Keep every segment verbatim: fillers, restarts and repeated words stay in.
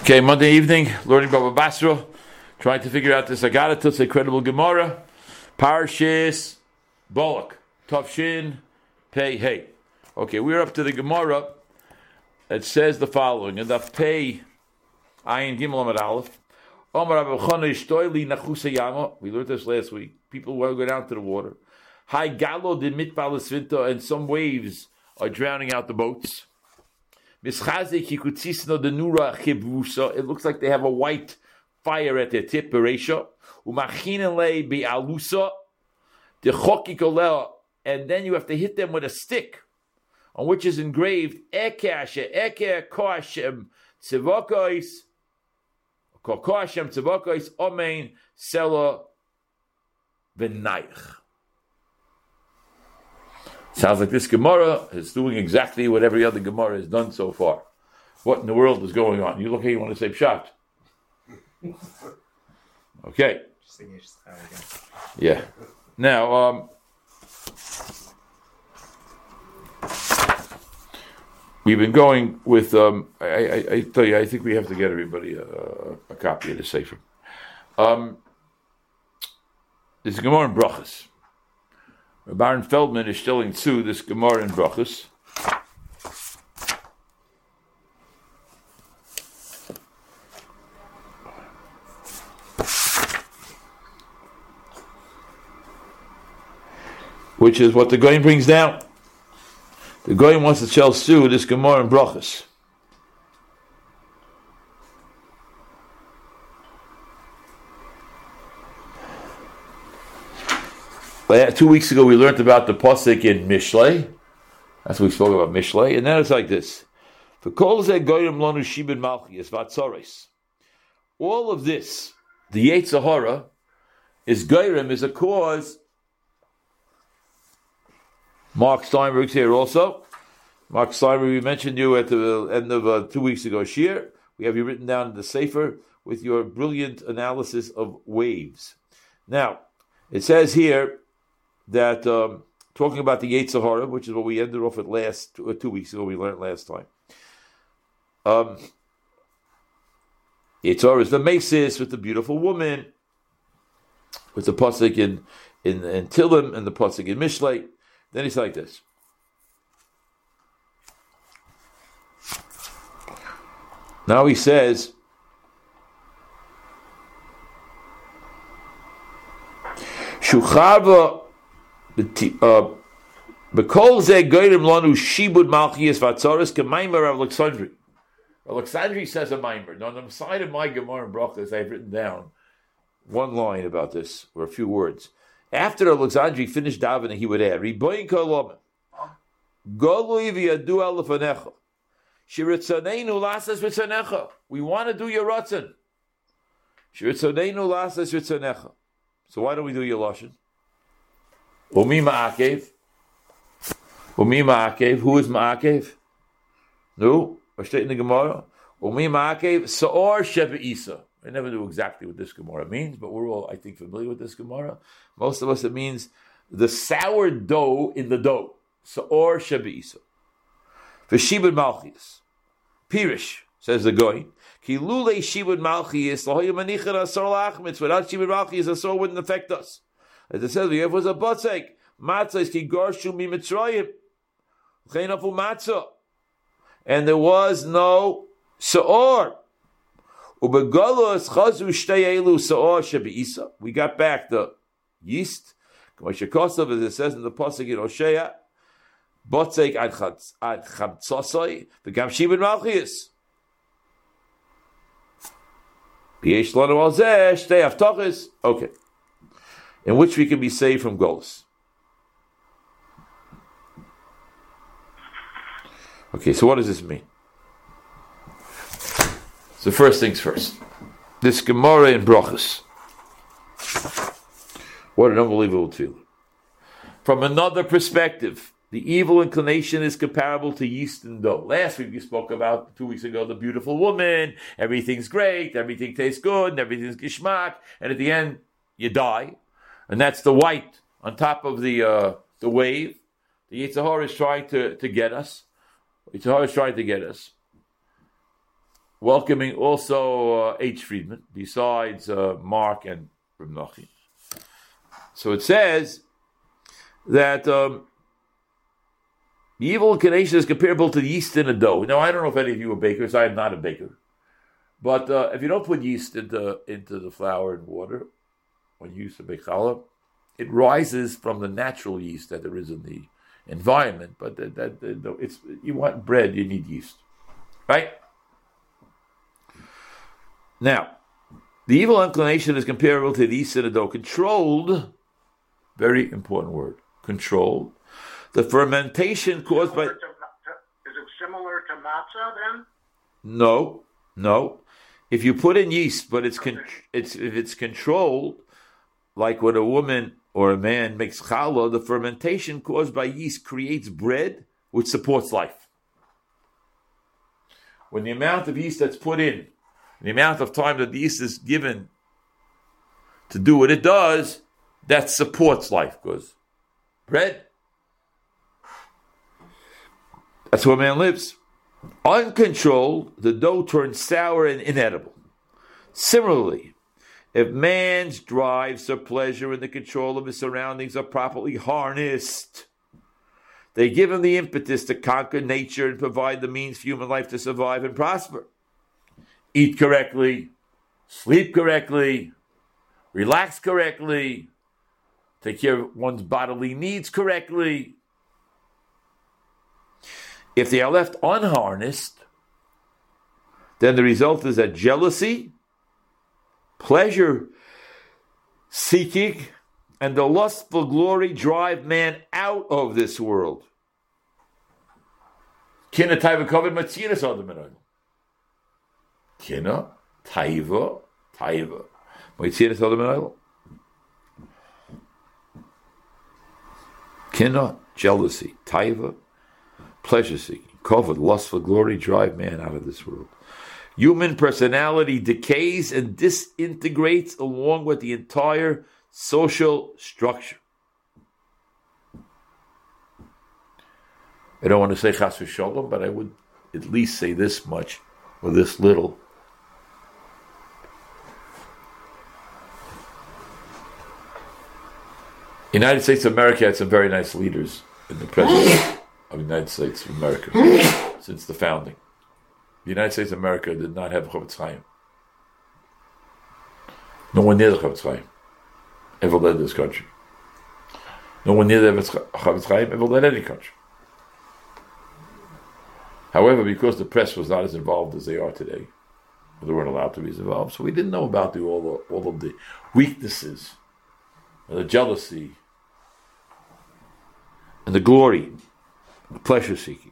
Okay, Monday evening, learning Baba Basra, trying to figure out this Agada Tutzei credible Gemara, Parshis Bolak, Tavshin Pei Hey. Okay, we're up to the Gemara that says the following: and the Pei Ayin Gimel Amar Aleph. Omar Rabbi Chana Ishtoili Nachusa Yama. We learned this last week. People want to go down to the water. Hai Galo de Mitbal Svinta, and some waves are drowning out the boats. It looks like they have a white fire at their tip, and then you have to hit them with a stick on which is engraved Sounds like this Gemara is doing exactly what every other Gemara has done so far. What in the world is going on? You look here, you want to say pshat. Okay. Yeah. Now, um, we've been going with, um, I, I, I tell you, I think we have to get everybody a, a copy of the Sefer. Um, this is Gemara in Brachas. Baron Feldman is still in Tzu, this Gemara in Brachas. Which is what the Goyim brings down. The Goyim wants to tell Tzu this Gemara in Brachas. Two weeks ago we learned about the Pasuk in Mishlei. That's what we spoke about, Mishlei. And then it's like this. All of this, the Yetzer Hara, is Goyim, is a cause. Mark Steinberg's here also. Mark Steinberg, we mentioned you at the end of uh, two weeks ago, Shir. We have you written down in the Sefer with your brilliant analysis of waves. Now, it says here that um, talking about the Yetzer Hara, which is what we ended off at last two, uh, two weeks ago, we learned last time. Um, Yetzer Hara is the Mesis with the beautiful woman, with the pasuk in in, in Tilim and the pasuk in Mishlei. Then it's like this. Now he says, Shuchava. Bekol ze goyim lanu shibud malchias vatzaris k'maimer of Alexandri. Alexandri says a maimer. Now on the side of my Gemara and Brachas, I've written down one line about this, or a few words. After Alexandri finished davening, he would add, Riboyin kolom, golui v'yadu alefanecha, shiritzaneinu lasas ritzanecha. We want to do your ratzon. Shiritzaneinu lasas ritzanecha. So why don't we do your lashon? Umi ma'akev. Umi ma'akev. Who is ma'akev? No, I state in the Gemara. Umi ma'akev. Sa'or sheba isa. I never knew exactly what this Gemara means, but we're all, I think, familiar with this Gemara. Most of us, it means the sour dough in the dough. Sa'or sheba isa. V'shibud malchias. Pirish, says the Goy. Ki lulei shibud malchias. Lahoyu manichan asor lachmitz. Without shibud malchias, asor wouldn't affect us. As it says, we have was a batzek. Matzah is ki gorshu mi mitzrayim. Cheinafu matzah. And there was no sa'or. Ubegalos chazu shtei elu sa'or shebeisa. We got back the yeast. K'moshe Kosav, as it says in the pasuk in Hosea, batzek ad chamtzosai v'gam shibud malchias. V'yesh lanu al zeh shtei haftachos. Okay. In which we can be saved from Golus. Okay, so what does this mean? So first things first. This Gemara in Brachas. What an unbelievable feeling. From another perspective, the evil inclination is comparable to yeast and dough. Last week we spoke about, two weeks ago, the beautiful woman. Everything's great, everything tastes good, and everything's gishmak, and at the end, you die. And that's the white on top of the uh, the wave. The Yetzer Hara is trying to, to get us. The Yetzer Hara is trying to get us. welcoming also uh, H. Friedman, besides uh, Mark and Reb Nachum. So it says that um, the evil inclination is comparable to the yeast in a dough. Now, I don't know if any of you are bakers. I am not a baker. But uh, if you don't put yeast into, into the flour and water, when you use to bake challah, it rises from the natural yeast that there is in the environment. But that, that, that it's you want bread, you need yeast. Right? Now, the evil inclination is comparable to the yeast in a dough. Controlled, very important word, controlled. The fermentation caused by... Is it similar to matzah then? No, no. If you put in yeast, but it's con- it's if it's controlled, like when a woman or a man makes challah, the fermentation caused by yeast creates bread which supports life. When the amount of yeast that's put in, the amount of time that the yeast is given to do what it does, that supports life. Because bread, that's where man lives. Uncontrolled, the dough turns sour and inedible. Similarly, if man's drives or pleasure and the control of his surroundings are properly harnessed, they give him the impetus to conquer nature and provide the means for human life to survive and prosper. Eat correctly, sleep correctly, relax correctly, take care of one's bodily needs correctly. If they are left unharnessed, then the result is that jealousy, pleasure seeking, and the lust for glory drive man out of this world. Kina taiva kovid matzinas adam enoyim. Kina taiva taiva matzinas adam enoyim. Kina, jealousy, taiva, pleasure seeking, covet, lust for glory drive man out of this world. Human personality decays and disintegrates along with the entire social structure. I don't want to say chas v'sholom, but I would at least say this much, or this little. United States of America had some very nice leaders in the president of the United States of America since the founding. The United States of America did not have Chofetz Chaim. No one near the Chofetz Chaim ever led this country. No one near the Chofetz Chaim ever led any country. However, because the press was not as involved as they are today, they weren't allowed to be as involved, so we didn't know about the, all, the, all of the weaknesses, and the jealousy, and the glory, the pleasure seeking.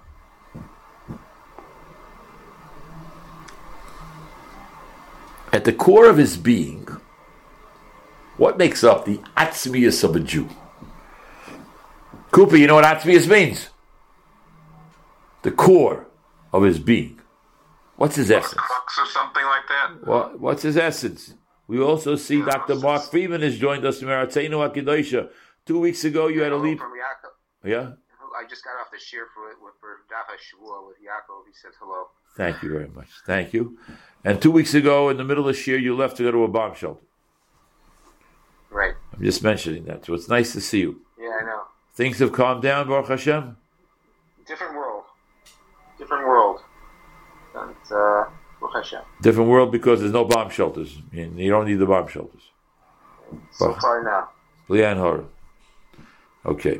At the core of his being, what makes up the atzmius of a Jew? Cooper, you know what atzmius means? The core of his being. What's his essence? Crux or something like that? What, what's his essence? We also see yeah, Doctor Mark Friedman has joined us from Eretzeinu HaKadoshah. Two weeks ago, you had a lead. From Yaakov. Yeah? I just got off the shir for for Daf HaShavua with Yaakov. He said hello. Thank you very much. Thank you. And two weeks ago, in the middle of shir, you left to go to a bomb shelter. Right. I'm just mentioning that. So it's nice to see you. Yeah, I know. Things have calmed down, Baruch Hashem? Different world. Different world. And, uh, Baruch Hashem. Different world because there's no bomb shelters. You don't need the bomb shelters. So but, far now. Lian Hora. Okay.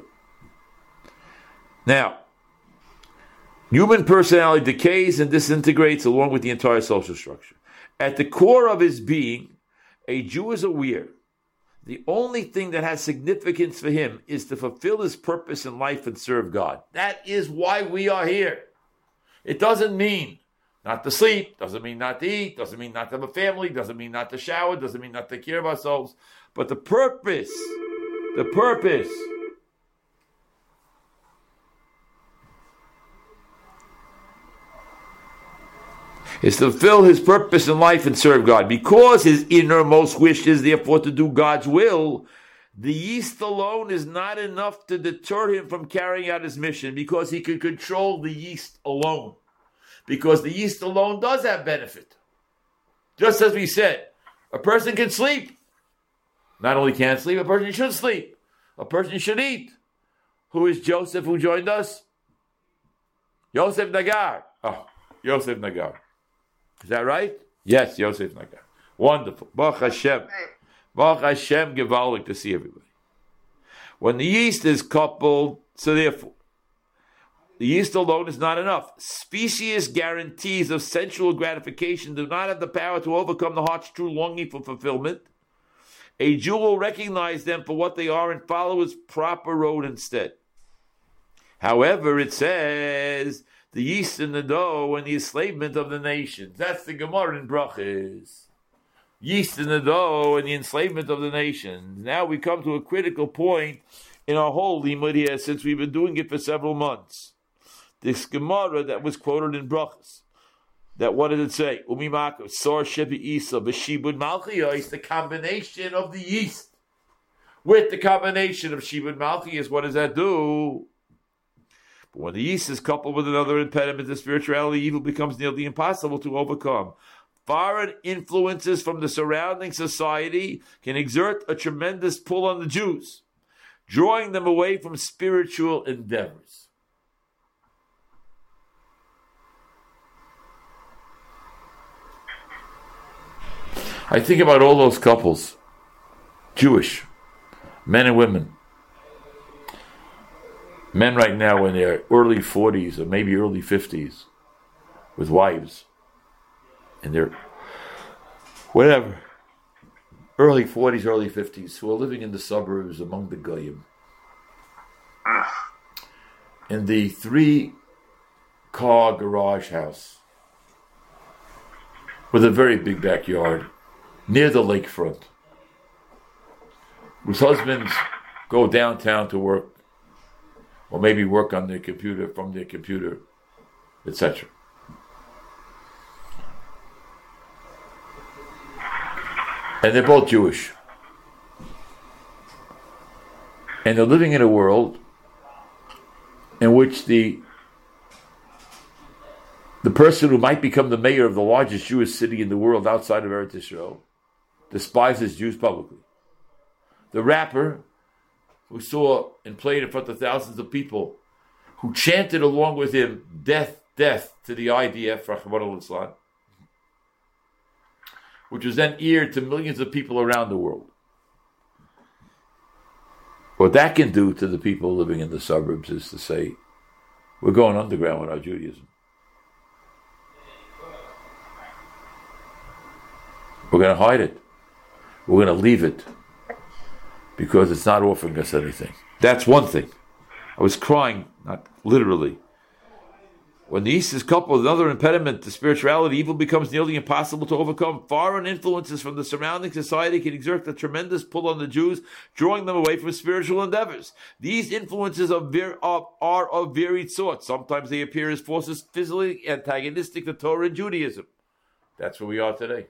Now, human personality decays and disintegrates along with the entire social structure. At the core of his being, a Jew is aware the only thing that has significance for him is to fulfill his purpose in life and serve God. That is why we are here. It doesn't mean not to sleep, doesn't mean not to eat, doesn't mean not to have a family, doesn't mean not to shower, doesn't mean not to take care of ourselves. But the purpose, the purpose is to fulfill his purpose in life and serve God. Because his innermost wish is therefore to do God's will, the yeast alone is not enough to deter him from carrying out his mission, because he can control the yeast alone. because the yeast alone does have benefit. Just as we said, a person can sleep. Not only can sleep, a person should sleep. A person should eat. Who is Joseph who joined us? Yosef Nagar. Oh, Yosef Nagar. Is that right? Yes, Yosef Nagar. Wonderful. Baruch Hashem. Baruch Hashem, gewaldig to see everybody. When the yeast is coupled, so therefore, the yeast alone is not enough. Specious guarantees of sensual gratification do not have the power to overcome the heart's true longing for fulfillment. A Jew will recognize them for what they are and follow his proper road instead. However, it says, the yeast in the dough and the enslavement of the nations. That's the Gemara in Brachos. Yeast in the dough and the enslavement of the nations. Now we come to a critical point in our whole limud here, since we've been doing it for several months. This Gemara that was quoted in Brachos, that what did it say? Umimako, sor shebi isa, b'shibud malchiyah, is the combination of the yeast. With the combination of shibud malchiyah, what does that do? But when the yeast is coupled with another impediment to spirituality, evil becomes nearly impossible to overcome. Foreign influences from the surrounding society can exert a tremendous pull on the Jews, drawing them away from spiritual endeavors. I think about all those couples, Jewish, men and women. Men right now in their early forties or maybe early fifties with wives. And they're, whatever, early forties, early fifties, who are living in the suburbs among the Goyim. In the three-car garage house with a very big backyard near the lakefront, whose husbands go downtown to work, or maybe work on their computer, from their computer, et cetera. And they're both Jewish. And they're living in a world in which the the person who might become the mayor of the largest Jewish city in the world outside of Eretz Yisrael despises Jews publicly. The rapper who saw and played in front of thousands of people, who chanted along with him, death, death, to the I D F, Rahman al-Islam, which was then eared to millions of people around the world. What that can do to the people living in the suburbs is to say, we're going underground with our Judaism. We're going to hide it. We're going to leave it because it's not offering us anything. That's one thing. I was crying, not literally. When the yeast is coupled with another impediment to spirituality, evil becomes nearly impossible to overcome. Foreign influences from the surrounding society can exert a tremendous pull on the Jews, drawing them away from spiritual endeavors. These influences are, ver- are, are of varied sorts. Sometimes they appear as forces physically antagonistic to Torah and Judaism. That's where we are today.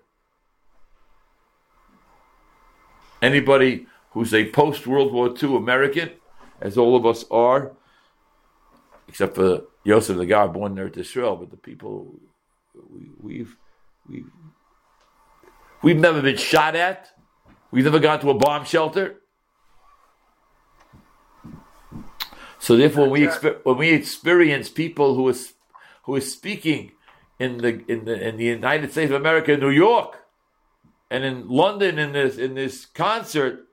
Anybody who's a post-World War Two American, as all of us are, except for Yosef the guy born there to Israel, but the people we, we've we've we've never been shot at. We've never gone to a bomb shelter. So therefore, when we exper- when we experience people who is who is speaking in the in the in the United States of America, New York, and in London in this in this concert,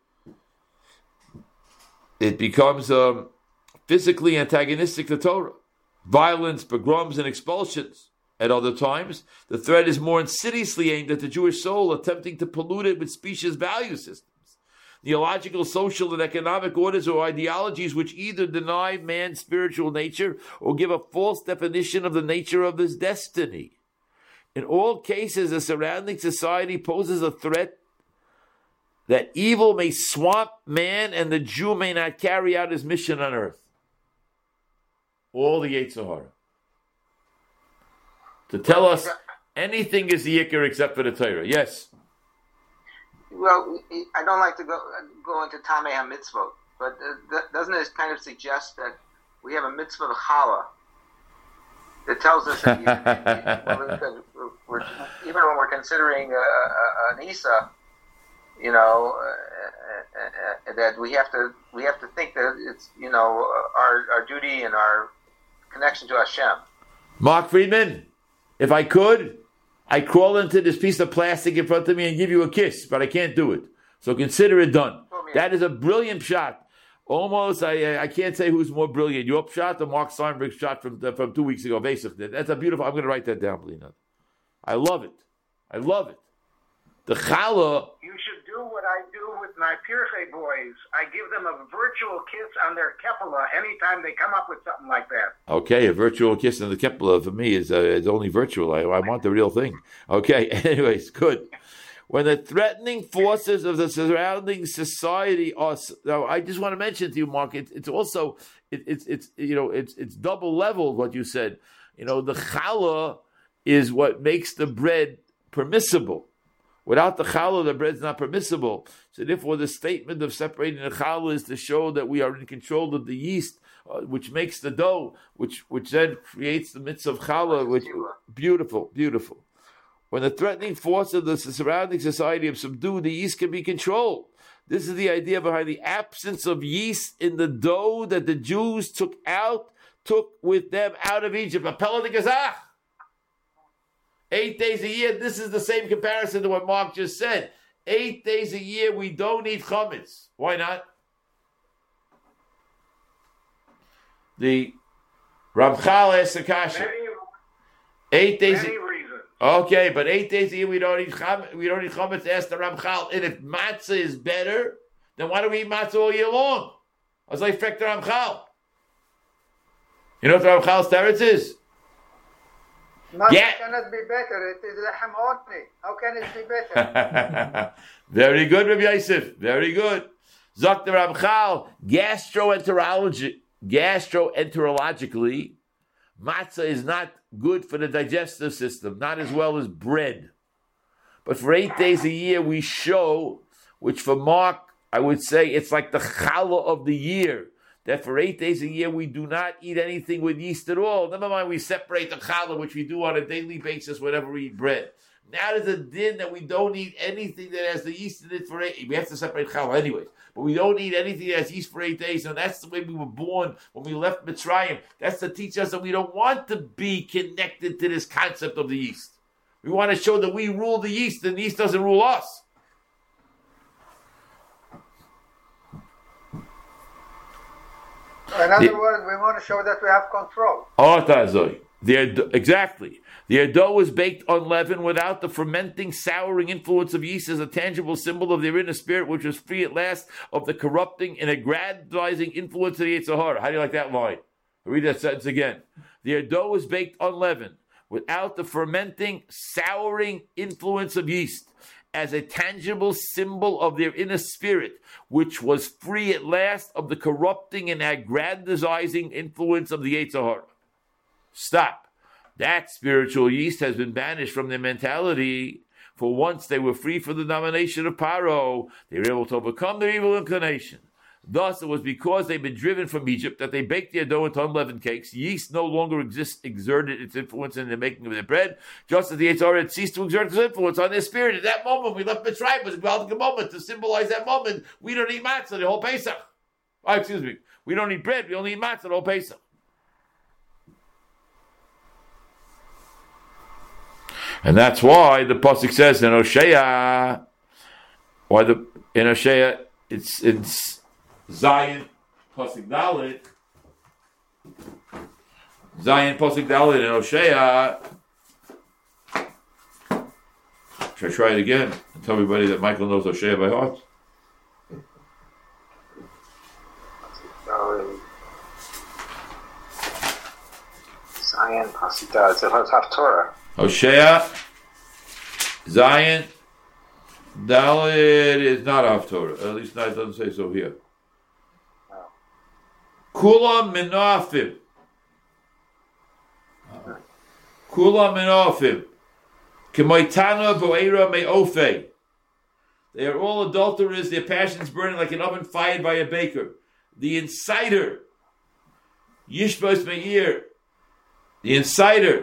it becomes um, physically antagonistic to Torah. Violence, pogroms, and expulsions. At other times, the threat is more insidiously aimed at the Jewish soul, attempting to pollute it with specious value systems, theological, social, and economic orders or ideologies which either deny man's spiritual nature or give a false definition of the nature of his destiny. In all cases, the surrounding society poses a threat that evil may swamp man and the Jew may not carry out his mission on earth. All the Yetzer Hara. To tell us anything is the Yikr except for the Torah. Yes? Well, I don't like to go go into Tamei HaMitzvot, but doesn't it kind of suggest that we have a mitzvah of challah that tells us that you, you, we're, we're, even when we're considering uh, uh, an Isa, you know, uh, uh, that we have to we have to think that it's, you know, our our duty and our connection to Hashem. Mark Friedman, if I could, I'd crawl into this piece of plastic in front of me and give you a kiss, but I can't do it. So consider it done. That is a brilliant shot. Almost, I I can't say who's more brilliant, your shot or Mark Steinberg's shot from from two weeks ago. Basically, that's a beautiful. I'm going to write that down, Lena. I love it. I love it. The challah. You should do what I do with my Pirchei boys. I give them a virtual kiss on their Kepala anytime they come up with something like that. Okay, a virtual kiss on the Kepala for me is uh, is only virtual. I, I want the real thing. Okay, anyways, good. When the threatening forces of the surrounding society are, now I just want to mention to you, Mark, it, it's also it, it's it's you know it's it's double leveled what you said. You know, the challah is what makes the bread permissible. Without the challah, the bread's not permissible. So therefore, the statement of separating the challah is to show that we are in control of the yeast, uh, which makes the dough, which which then creates the mitzvah of challah. Which beautiful, beautiful. When the threatening force of the surrounding society is subdued, the yeast can be controlled. This is the idea behind the absence of yeast in the dough that the Jews took out, took with them out of Egypt. Appella de Gazach. Eight days a year. This is the same comparison to what Mark just said. Eight days a year we don't eat chametz. Why not? The Ramchal asks a kasha. Eight days. Many reasons. Okay, but eight days a year we don't eat chametz. We don't eat chametz. Ask the Ramchal. And if matzah is better, then why do we eat matzah all year long? I was like, "Frek the Ramchal." You know what the Ramchal's teretz is? Matzah yeah. cannot be better. It is lechem only. How can it be better? Very good, Rabbi Yosef. Very good. Zok the Ramchal, gastroenterology, gastroenterologically, matzah is not good for the digestive system, not as well as bread. But for eight days a year, we show, which for Mark, I would say it's like the challah of the year, that for eight days a year, we do not eat anything with yeast at all. Never mind, we separate the challah, which we do on a daily basis whenever we eat bread. Now there's a din that we don't eat anything that has the yeast in it for eight. We have to separate challah anyways, but we don't eat anything that has yeast for eight days. And that's the way we were born when we left Mitzrayim. That's to teach us that we don't want to be connected to this concept of the yeast. We want to show that we rule the yeast, and the yeast doesn't rule us. In other the, words, we want to show that we have control. Oh, the, exactly. The dough is baked unleavened without the fermenting, souring influence of yeast as a tangible symbol of their inner spirit, which was free at last of the corrupting and aggrandizing influence of the Yetzer Hara. How do you like that line? I'll read that sentence again. The dough is baked unleavened without the fermenting, souring influence of yeast as a tangible symbol of their inner spirit, which was free at last of the corrupting and aggrandizing influence of the Yetzer Hara. Stop. That spiritual yeast has been banished from their mentality. For once they were free from the domination of Paro, they were able to overcome their evil inclination. Thus, it was because they'd been driven from Egypt that they baked their dough into unleavened cakes. Yeast no longer exists, exerted its influence in the making of their bread, just as the Yetzer Hara had ceased to exert its influence on their spirit. At that moment, we left Mitzrayim. It was a golden moment to symbolize that moment. We don't eat matzah the whole Pesach. Oh, excuse me. We don't eat bread. We only eat matzah the whole Pesach. And that's why the pasuk says in Hosea, why the in Hosea it's it's Zion pasuk Dalet, Zion pasuk Dalet in Hosea. Should I try it again and tell everybody that Michael knows Hosea by heart? Zion pasuk Dalet. It's Haftorah. Hosea, Zion, Dalet is not Haftorah. At least not, it doesn't say so here. Kula Menafim. Kula Menafim. Kemoitana Boera Meofe. They are all adulterers, their passions burning like an oven fired by a baker. The inciter, Yishbos Meir, The insider.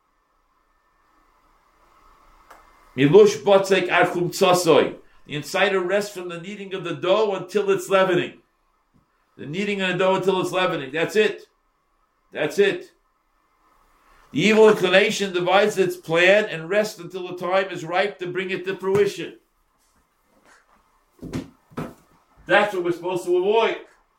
Milush Botzek Archum Tsasoy. The insider rests from the kneading of the dough until it's leavening. The kneading of the dough until it's leavening. That's it. That's it. The evil inclination divides its plan and rests until the time is ripe to bring it to fruition. That's what we're supposed to avoid.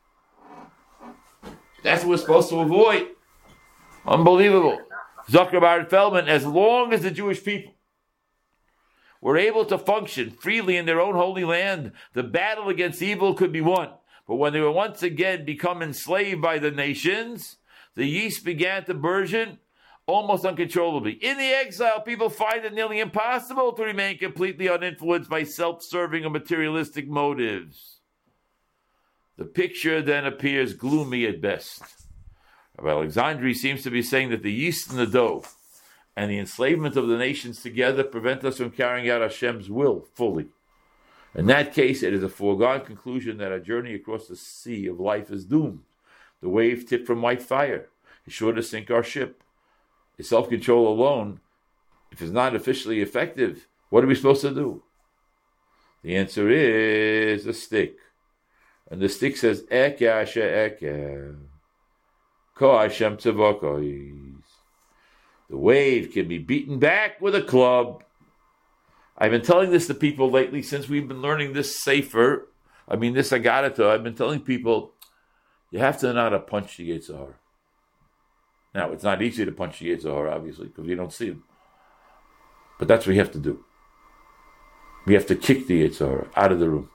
That's what we're supposed to avoid. Unbelievable. Zuckerberg Feldman, as long as the Jewish people were able to function freely in their own holy land, the battle against evil could be won. But when they were once again become enslaved by the nations, the yeast began to burgeon almost uncontrollably. In the exile, people find it nearly impossible to remain completely uninfluenced by self-serving or materialistic motives. The picture then appears gloomy at best. Rabbi Alexandri seems to be saying that the yeast in the dough and the enslavement of the nations together prevent us from carrying out Hashem's will fully. In that case, it is a foregone conclusion that our journey across the sea of life is doomed. The wave tipped from white fire is sure to sink our ship. Is self-control alone, if it's not officially effective, what are we supposed to do? The answer is a stick. And the stick says, Eke asher eke, ko Hashem tzavakois. The wave can be beaten back with a club. I've been telling this to people lately since we've been learning this safer. I mean, this Agadata. I've been telling people, you have to know how to punch the Yetzer Hara. Now, it's not easy to punch the Yetzer Hara, obviously, because you don't see him. But that's what you have to do. We have to kick the Yetzer Hara out of the room.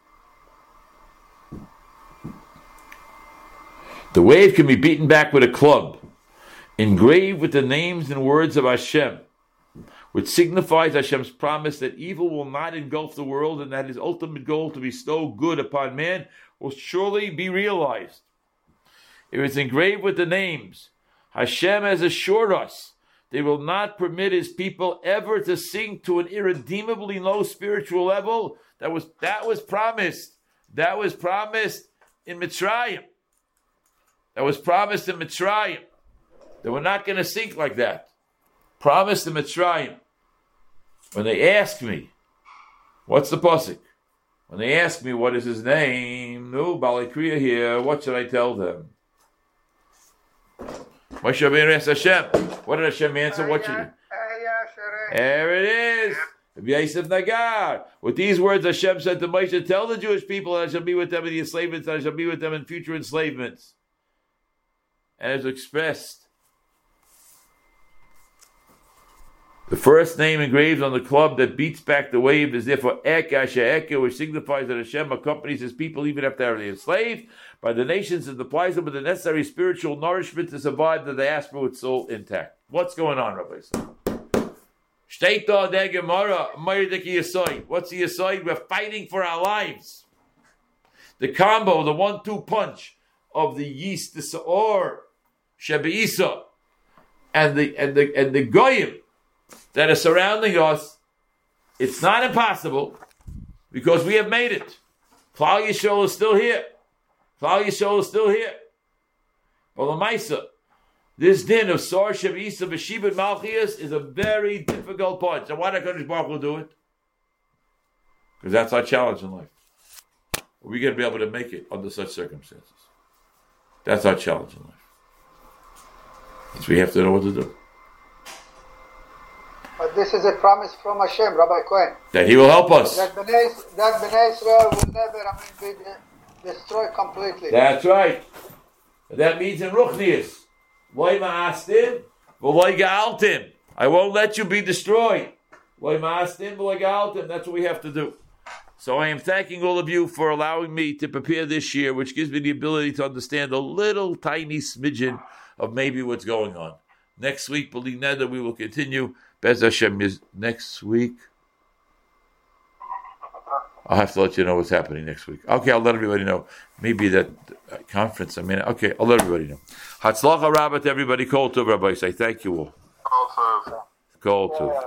The wave can be beaten back with a club, engraved with the names and words of Hashem, which signifies Hashem's promise that evil will not engulf the world and that his ultimate goal to bestow good upon man will surely be realized. It is engraved with the names. Hashem has assured us they will not permit his people ever to sink to an irredeemably low spiritual level. That was that was promised. That was promised in Mitzrayim. That was promised in Mitzrayim. That we're not going to sink like that. Promised in Mitzrayim. When they ask me, what's the pasuk? When they ask me what is his name, no, Balei Kriya here, what should I tell them? Moshe Rabbeinu asked Hashem. What did Hashem answer? What should he? There it is. Yosef Nagar. With these words, Hashem said to Moshe, tell the Jewish people that I shall be with them in the enslavements, and I shall be with them in future enslavements. And as expressed, the first name engraved on the club that beats back the wave is therefore Ek Asher Eke, which signifies that Hashem accompanies his people even after they are enslaved by the nations and supplies them with the necessary spiritual nourishment to survive the diaspora with soul intact. What's going on, Rabbi? Steht da der Gemara, Meideke Yesod. What's the Yesod? We're fighting for our lives. The combo, the one-two punch of the yeast, the Sa'or, Shebe'isa, and the and the and the Goyim that are surrounding us, it's not impossible because we have made it. Klal Yisrael is still here. Klal Yisrael is still here. But Lamaisa, this din of Sor Shebe'isa V'Shibud Malchias is a very difficult punch. And why did HaKadosh Baruch Hu do it? Because that's our challenge in life. We're going to be able to make it under such circumstances. That's our challenge in life. So we have to know what to do. But this is a promise from Hashem, Rabbi Cohen. That he will help us. That Bnei, that Bnei Israel will never, I mean, be destroyed completely. That's right. That means in Ruchnius, Loi ma'astim, v'loi ga'altim. I won't let you be destroyed. Loi ma'astim, v'loi ga'altim. That's what we have to do. So I am thanking all of you for allowing me to prepare this year, which gives me the ability to understand a little tiny smidgen of maybe what's going on. Next week, believe that we will continue. Bez Hashem is next week. I'll have to let you know what's happening next week. Okay, I'll let everybody know. Maybe that uh, conference, I mean, okay, I'll let everybody know. Hatzlacha Rabbah to everybody. Kol Tov, Rabbi. Say thank you all. Kol Tov. Kol Tov.